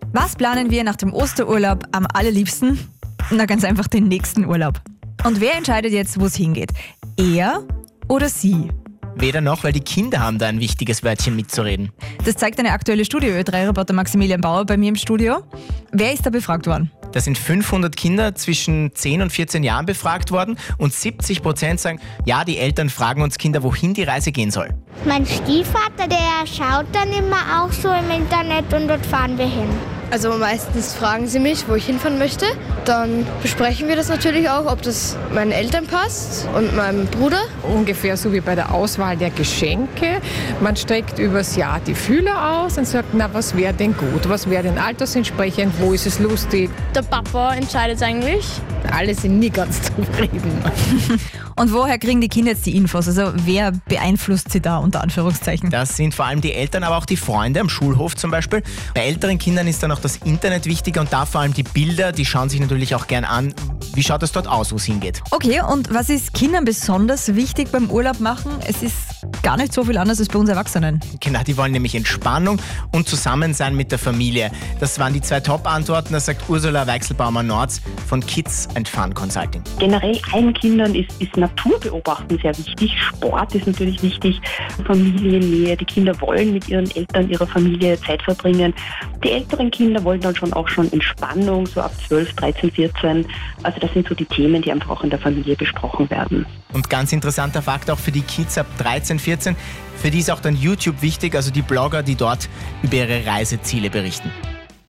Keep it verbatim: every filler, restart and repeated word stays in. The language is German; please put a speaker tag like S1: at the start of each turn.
S1: Was planen wir nach dem Osterurlaub am allerliebsten? Na, ganz einfach den nächsten Urlaub. Und wer entscheidet jetzt, wo es hingeht? Er oder sie?
S2: Weder noch, weil die Kinder haben da ein wichtiges Wörtchen mitzureden.
S1: Das zeigt eine aktuelle Studie. Ö drei Reporter Maximilian Bauer bei mir im Studio. Wer ist da befragt worden?
S2: Da sind fünfhundert Kinder zwischen zehn und vierzehn Jahren befragt worden und siebzig Prozent sagen, ja, die Eltern fragen uns Kinder, wohin die Reise gehen soll.
S3: Mein Stiefvater, der schaut dann immer auch so im Internet und dort fahren wir hin.
S4: Also meistens fragen sie mich, wo ich hinfahren möchte. Dann besprechen wir das natürlich auch, ob das meinen Eltern passt und meinem Bruder.
S5: Ungefähr so wie bei der Auswahl der Geschenke. Man streckt übers Jahr die Fühler aus und sagt, na, was wäre denn gut? Was wäre denn altersentsprechend? Wo ist es lustig?
S6: Der Papa entscheidet es eigentlich.
S5: Alle sind nie ganz zufrieden.
S1: Und woher kriegen die Kinder jetzt die Infos? Also wer beeinflusst sie da unter Anführungszeichen?
S2: Das sind vor allem die Eltern, aber auch die Freunde am Schulhof zum Beispiel. Bei älteren Kindern ist dann auch das Internet wichtiger und da vor allem die Bilder, die schauen sich natürlich auch gern an. Wie schaut es dort aus, wo es hingeht?
S1: Okay, und was ist Kindern besonders wichtig beim Urlaub machen? Es ist gar nicht so viel anders als bei uns Erwachsenen.
S2: Genau, die wollen nämlich Entspannung und Zusammensein mit der Familie. Das waren die zwei Top-Antworten, das sagt Ursula Weichselbaumer-Nords von Kids and Fun Consulting.
S7: Generell allen Kindern ist, ist Naturbeobachten sehr wichtig. Sport ist natürlich wichtig, Familiennähe. Die Kinder wollen mit ihren Eltern, ihrer Familie Zeit verbringen. Die älteren Kinder wollen dann schon auch schon Entspannung, so ab zwölf, dreizehn, vierzehn. Also das sind so die Themen, die einfach auch in der Familie besprochen werden.
S2: Und ganz interessanter Fakt auch für die Kids ab dreizehn, vierzehn, für die ist auch dann YouTube wichtig, also die Blogger, die dort über ihre Reiseziele berichten.